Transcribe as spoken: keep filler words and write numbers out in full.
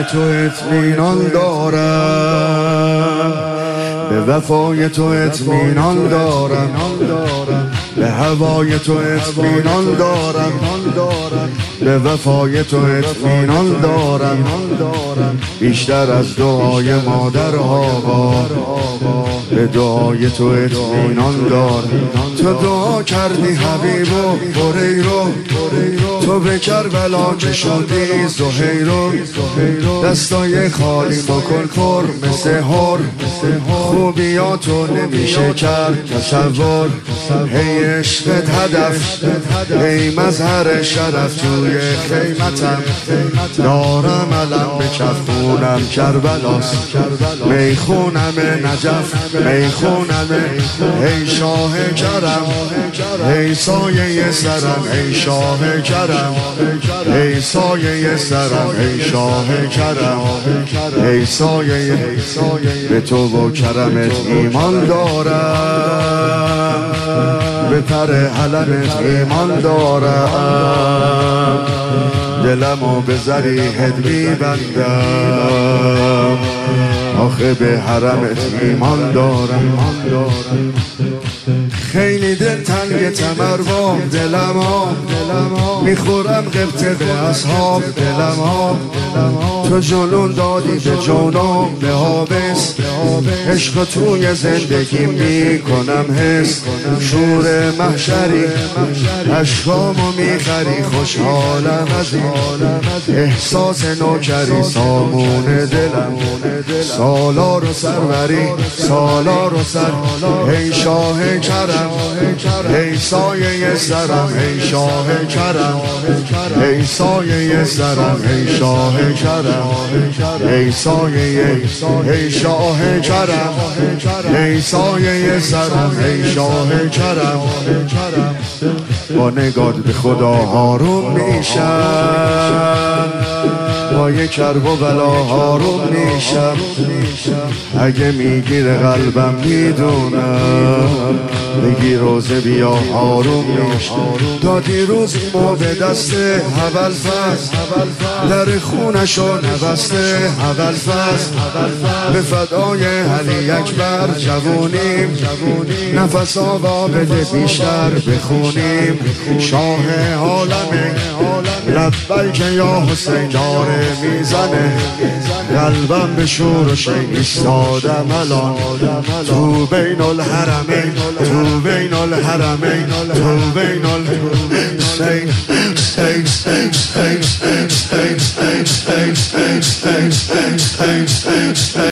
تو اطمینان دارم، به وفای تو اطمینان دارم، به هوای تو اطمینان دارم، به وفای تو اطمینان دارم، بیشتر از دعای مادر آقا به دعای تو اطمینان دارم. تو دعا کردی حبیبو هریرو، تو به کربلا که شدی زهیرو، دستای خالی بکن پر مثل هر، خوبیاتو نمیشه کرد تصور، هی عشقت هدف، هی مظهر شرف، توی خیمتم دارم علم به کفونم کربلاست، میخونم نجف میخونم، ای شاه کرم، ای سایه سرم، ای شاه کرم، ای سایه سرم، ای شاه کرم، ای سایه، به تو و کرمت ایمان دارم، به پر علمت ایمان دارم، دلمو به ضریحت میبندم، آخه به حرمت ایمان دارم. خیلی دل تنگ تمروا دلما، میخورم قبطه به اصحاب دلما، تو جنون دادی به جونم به حابس، عشق توی زندگی میکنم حس، شور محشری عشقامو میخری، خوشحالم از این احساس نوکری، سامون دلم سالار و سروری، سالار و سر، ای شاه کرم، ای سایه سرم، ای شاه کرم، ای سایه سرم، ای شاه کرم، ای سایه، ای شاه کرم، ای سایه سرم، ای شاه کرم، با نگات به خدا آروم میشم، با یک کرب و بلا آروم میشم، اگه میگیره قلبم میدونم، بگی روزه بیا آروم میشم، تا دیروز ما به دست اول فصل، در خونشو نبسته اول فصل، به فدای علی اکبر جوونیم، نفس آقا بده بیشتر بخونیم، شاه عالمه لبیک یا حسین داره میزنه، قلبم به شور و شین ایستادم الان، تو بین الحرمین، تو بین الحرمین، تو بین الحسین، حسین، حسین، حسین، حسین، حسین، حسین، حسین، حسین.